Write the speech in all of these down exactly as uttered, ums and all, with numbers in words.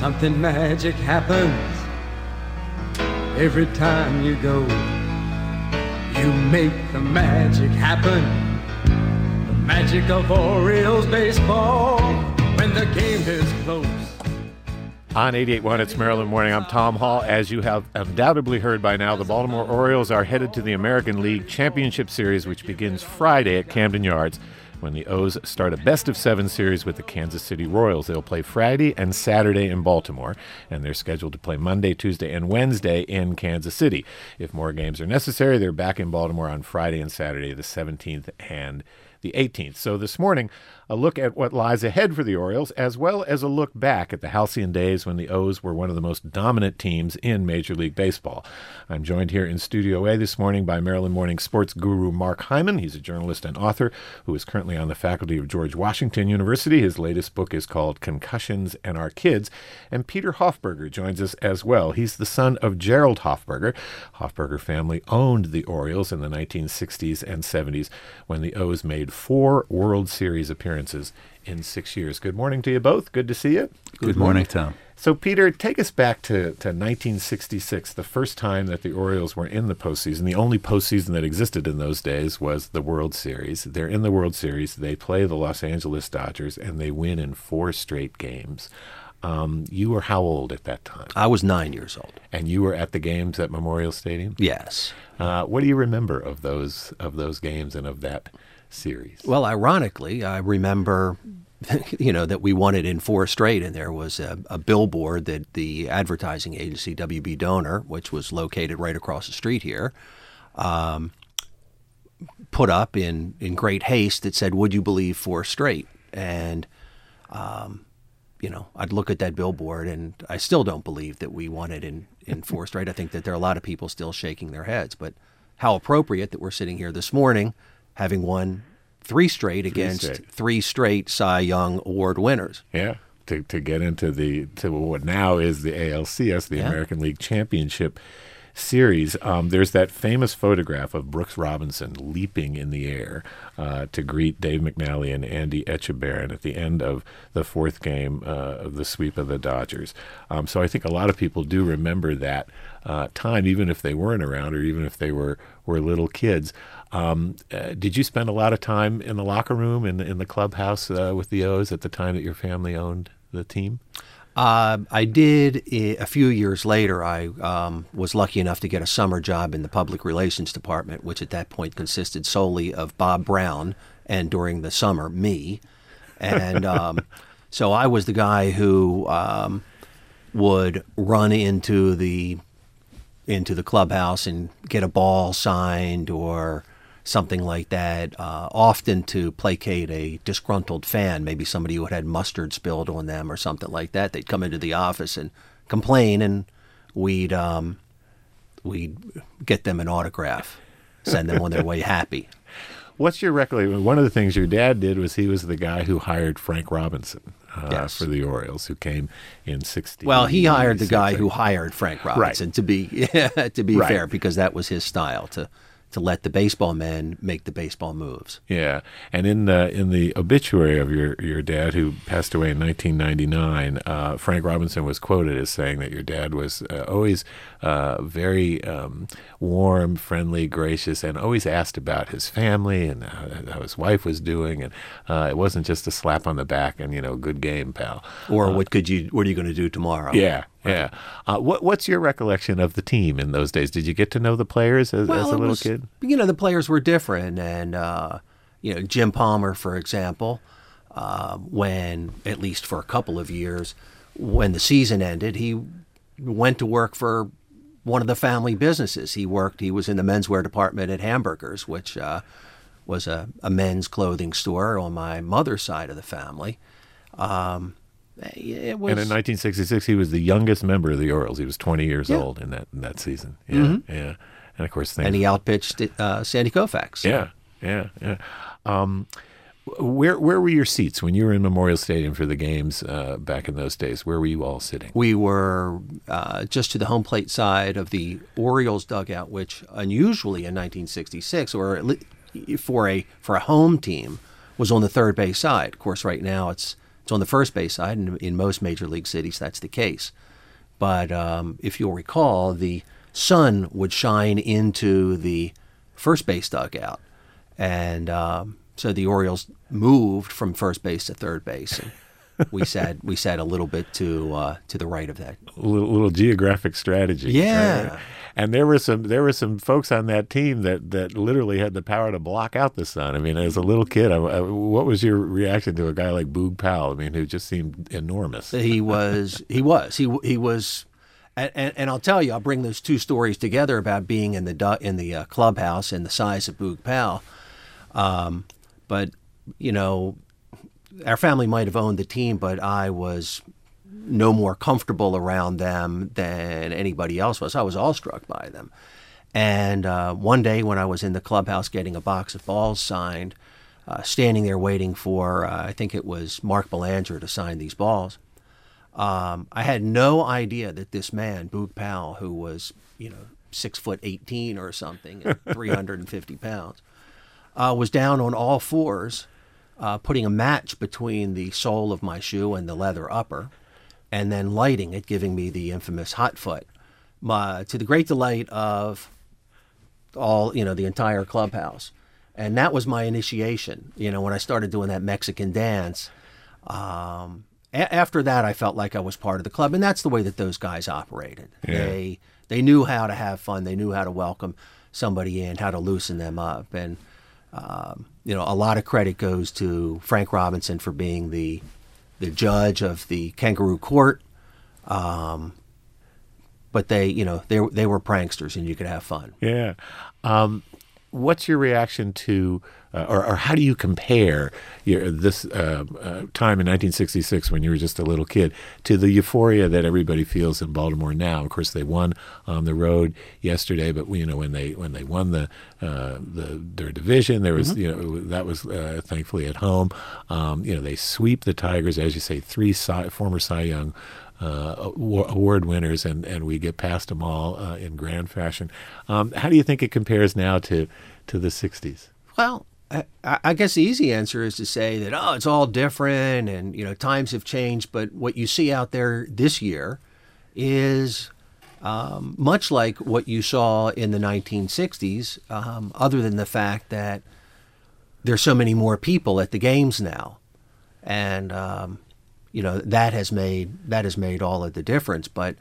Something magic happens every time you go. You make the magic happen, the magic of Orioles baseball, when the game is close. On eighty-eight point one, it's Maryland Morning. I'm Tom Hall. As you have undoubtedly heard by now, the Baltimore Orioles are headed to the American League Championship Series, which begins Friday at Camden Yards, when the O's start a best-of-seven series with the Kansas City Royals. They'll play Friday and Saturday in Baltimore, and they're scheduled to play Monday, Tuesday, and Wednesday in Kansas City. If more games are necessary, they're back in Baltimore on Friday and Saturday, the seventeenth and the eighteenth. So this morning, a look at what lies ahead for the Orioles, as well as a look back at the halcyon days when the O's were one of the most dominant teams in Major League Baseball. I'm joined here in Studio A this morning by Maryland Morning sports guru Mark Hyman. He's a journalist and author who is currently on the faculty of George Washington University. His latest book is called Concussions and Our Kids. And Peter Hoffberger joins us as well. He's the son of Gerald Hoffberger. Hoffberger family owned the Orioles in the nineteen sixties and seventies when the O's made four World Series appearances in six years. Good morning to you both. Good to see you. Good, Good morning, morning, Tom. So, Peter, take us back to, to nineteen sixty-six, the first time that the Orioles were in the postseason. The only postseason that existed in those days was the World Series. They're in the World Series. They play the Los Angeles Dodgers, and they win in four straight games. Um, you were how old at that time? I was nine years old. And you were at the games at Memorial Stadium? Yes. Uh, what do you remember of those of those games and of that series? Well, ironically, I remember, you know, that we won it in four straight, and there was a, a billboard that the advertising agency W B Donor, which was located right across the street here, um, put up in, in great haste that said, "Would you believe four straight?" And, um, you know, I'd look at that billboard, and I still don't believe that we won it in, in four straight. I think that there are a lot of people still shaking their heads, but how appropriate that we're sitting here this morning having won three straight three against straight. three straight Cy Young Award winners. Yeah, to to get into the to what now is the A L C S, the yeah. American League Championship Series. Um, there's that famous photograph of Brooks Robinson leaping in the air uh, to greet Dave McNally and Andy Etchebarren at the end of the fourth game uh, of the sweep of the Dodgers. Um, so I think a lot of people do remember that uh, time, even if they weren't around or even if they were, were little kids. Um, uh, did you spend a lot of time in the locker room, in the, in the clubhouse uh, with the O's at the time that your family owned the team? Uh, I did. A few years later, I um, was lucky enough to get a summer job in the public relations department, which at that point consisted solely of Bob Brown and, during the summer, me. And um, so I was the guy who um, would run into the into the clubhouse and get a ball signed or something like that, uh, often to placate a disgruntled fan, maybe somebody who had had mustard spilled on them or something like that. They'd come into the office and complain, and we'd um, we'd get them an autograph, send them on their way happy. What's your recollection? One of the things your dad did was he was the guy who hired Frank Robinson uh, yes. for the Orioles, who came in sixty. Well, he hired the guy who hired Frank Robinson, right. to be to be right. fair, because that was his style, to to let the baseball men make the baseball moves. Yeah, and in the in the obituary of your, your dad, who passed away in nineteen ninety-nine, uh, Frank Robinson was quoted as saying that your dad was uh, always uh, very um, warm, friendly, gracious, and always asked about his family and how, how his wife was doing, and uh, it wasn't just a slap on the back and, you know, good game, pal. Or uh, what could you? What are you going to do tomorrow? Yeah. Yeah. Uh, what, what's your recollection of the team in those days? Did you get to know the players as, well, as a little was, kid? You know, the players were different. And, uh, you know, Jim Palmer, for example, uh, when, at least for a couple of years, when the season ended, he went to work for one of the family businesses. He worked, he was in the menswear department at Hamburgers, which uh, was a, a men's clothing store on my mother's side of the family. Um It was, and in nineteen sixty-six, he was the youngest member of the Orioles. He was twenty years yeah. old in that in that season. Yeah, mm-hmm. yeah. And of course, things, and he outpitched uh, Sandy Koufax. Yeah, yeah, yeah. Um, where where were your seats when you were in Memorial Stadium for the games uh, back in those days? Where were you all sitting? We were uh, just to the home plate side of the Orioles dugout, which unusually in nineteen sixty-six, or at least for a for a home team, was on the third base side. Of course, right now it's It's on the first base side, and in most major league cities, that's the case. But um, if you'll recall, the sun would shine into the first base dugout, and um, so the Orioles moved from first base to third base. And we sat we sat a little bit to uh, to the right of that. A little, little geographic strategy. Yeah. Right? And there were some there were some folks on that team that, that literally had the power to block out the sun. I mean, as a little kid, I, I, what was your reaction to a guy like Boog Powell? I mean, who just seemed enormous. He was. He was. He he was. And, and, and I'll tell you, I'll bring those two stories together about being in the du- in the uh, clubhouse and the size of Boog Powell. Um, but you know, our family might have owned the team, but I was no more comfortable around them than anybody else was. I was awestruck by them. And uh, one day when I was in the clubhouse getting a box of balls signed, uh, standing there waiting for, uh, I think it was Mark Belanger to sign these balls, um, I had no idea that this man, Boog Powell, who was, you know, six foot eighteen or something, and three hundred fifty pounds, uh, was down on all fours, uh, putting a match between the sole of my shoe and the leather upper, and then lighting it, giving me the infamous hot foot, my, to the great delight of all, you know, the entire clubhouse. And that was my initiation. You know, when I started doing that Mexican dance, um, a- after that, I felt like I was part of the club. And that's the way that those guys operated. Yeah. They they knew how to have fun. They knew how to welcome somebody in, how to loosen them up. And, um, you know, a lot of credit goes to Frank Robinson for being the the judge of the Kangaroo Court, um, but they, you know, they they were pranksters, and you could have fun. Yeah. Um, what's your reaction to, uh, or, or how do you compare your, this uh, uh, time in nineteen sixty-six when you were just a little kid to the euphoria that everybody feels in Baltimore now? Of course, they won on the road yesterday, but you know when they when they won the uh, the their division, there was mm-hmm. you know that was uh, thankfully at home. Um, you know they sweep the Tigers, as you say, three Cy, former Cy Young Uh, award winners, and, and we get past them all uh, in grand fashion. Um, how do you think it compares now to, to the sixties? Well, I, I guess the easy answer is to say that, oh, it's all different and, you know, times have changed. But what you see out there this year is um, much like what you saw in the nineteen sixties, um, other than the fact that there's so many more people at the games now. And, um, you know, that has made that has made all of the difference. But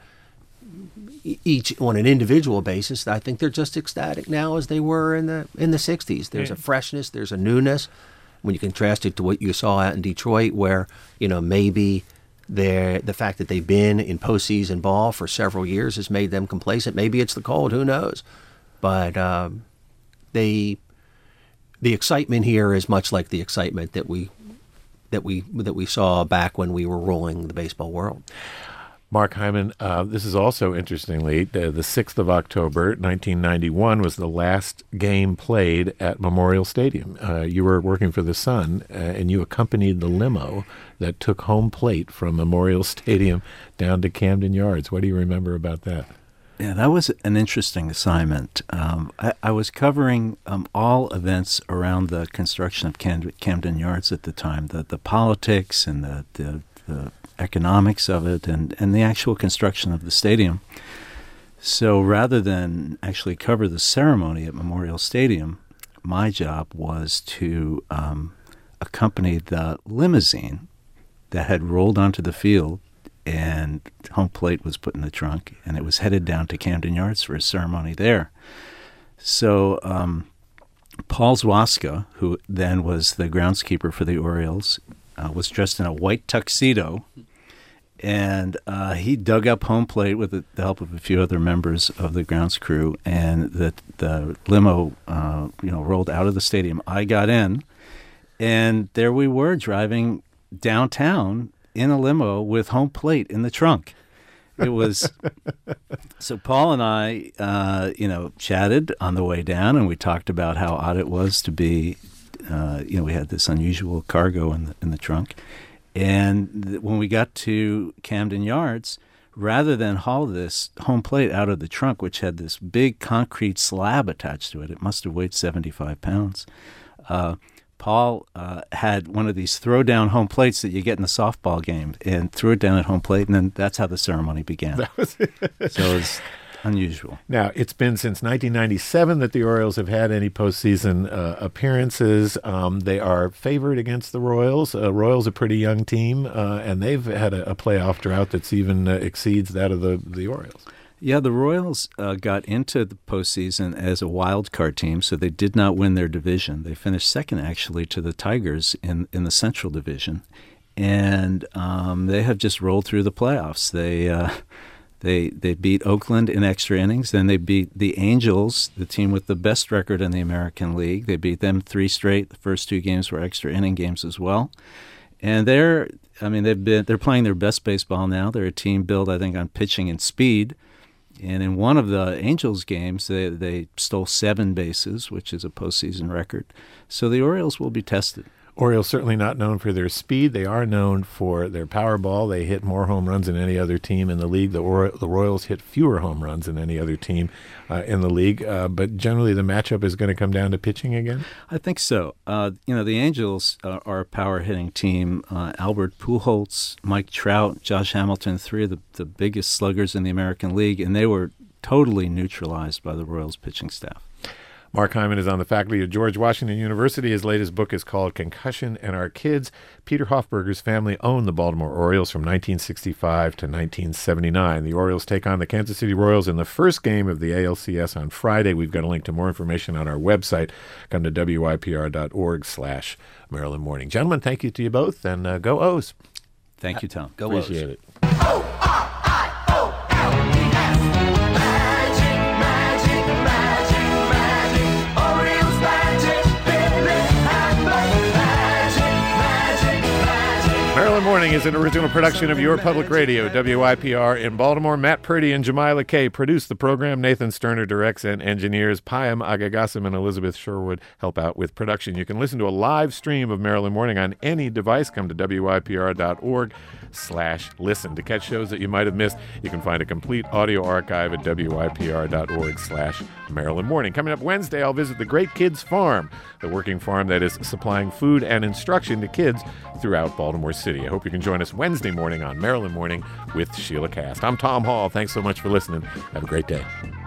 each on an individual basis, I think they're just ecstatic now as they were in the in the sixties. There's yeah. a freshness, there's a newness. When you contrast it to what you saw out in Detroit, where, you know, maybe they're, the fact that they've been in postseason ball for several years has made them complacent. Maybe it's the cold, who knows? But um, they the excitement here is much like the excitement that we that we that we saw back when we were ruling the baseball world. Mark Hyman, uh, this is also interestingly, the, the sixth of October, nineteen ninety-one, was the last game played at Memorial Stadium. Uh, you were working for the Sun, uh, and you accompanied the limo that took home plate from Memorial Stadium down to Camden Yards. What do you remember about that? Yeah, that was an interesting assignment. Um, I, I was covering um, all events around the construction of Cam- Camden Yards at the time, the, the politics and the, the, the economics of it, and, and the actual construction of the stadium. So rather than actually cover the ceremony at Memorial Stadium, my job was to um, accompany the limousine that had rolled onto the field, and home plate was put in the trunk, and it was headed down to Camden Yards for a ceremony there. So um, Paul Zwaska, who then was the groundskeeper for the Orioles, uh, was dressed in a white tuxedo, and uh, he dug up home plate with the help of a few other members of the grounds crew, and the, the limo uh, you know, rolled out of the stadium. I got in, and there we were driving downtown in a limo with home plate in the trunk. It was so Paul and I, uh, you know, chatted on the way down, and we talked about how odd it was to be, uh, you know, we had this unusual cargo in the, in the trunk. And th- when we got to Camden Yards, rather than haul this home plate out of the trunk, which had this big concrete slab attached to it, it must have weighed seventy-five pounds, uh, Paul uh, had one of these throw-down home plates that you get in a softball game and threw it down at home plate, and then that's how the ceremony began. That was it. So it's unusual. Now, it's been since nineteen ninety-seven that the Orioles have had any postseason uh, appearances. Um, they are favored against the Royals. Uh, Royals a pretty young team, uh, and they've had a, a playoff drought that's even uh, exceeds that of the, the Orioles. Yeah, the Royals uh, got into the postseason as a wild card team, so they did not win their division. They finished second, actually, to the Tigers in, in the Central Division, and um, they have just rolled through the playoffs. They uh, they they beat Oakland in extra innings, then they beat the Angels, the team with the best record in the American League. They beat them three straight. The first two games were extra inning games as well, and they're I mean they've been they're playing their best baseball now. They're a team built, I think, on pitching and speed. And in one of the Angels games, they, they stole seven bases, which is a postseason record. So the Orioles will be tested. Orioles certainly not known for their speed. They are known for their power ball. They hit more home runs than any other team in the league. The, or- the Royals hit fewer home runs than any other team uh, in the league. Uh, but generally, the matchup is going to come down to pitching again? I think so. Uh, you know, the Angels uh, are a power-hitting team. Uh, Albert Pujols, Mike Trout, Josh Hamilton, three of the, the biggest sluggers in the American League, and they were totally neutralized by the Royals pitching staff. Mark Hyman is on the faculty at George Washington University. His latest book is called Concussion and Our Kids. Peter Hoffberger's family owned the Baltimore Orioles from nineteen sixty-five to nineteen seventy-nine. The Orioles take on the Kansas City Royals in the first game of the A L C S on Friday. We've got a link to more information on our website. Come to W I P R dot org slash Maryland Morning. Gentlemen, thank you to you both, and uh, go O's. Thank you, Tom. Go Appreciate O's. it. O R I O L E S. Magic, magic, magic, magic. Orioles magic, Billy Hamlet. Magic, magic, magic. Maryland Morning is an original production of Your Public Radio, W I P R in Baltimore. Matt Purdy and Jamila Kay produce the program. Nathan Sterner directs and engineers. Payam Agagasim and Elizabeth Sherwood help out with production. You can listen to a live stream of Maryland Morning on any device. Come to W I P R dot org slash listen. To catch shows that you might have missed, you can find a complete audio archive at W I P R dot org slash Maryland Morning. Coming up Wednesday, I'll visit the Great Kids Farm, the working farm that is supplying food and instruction to kids throughout Baltimore City. I hope you can join us Wednesday morning on Maryland Morning with Sheila Cast. I'm Tom Hall. Thanks so much for listening. Have a great day.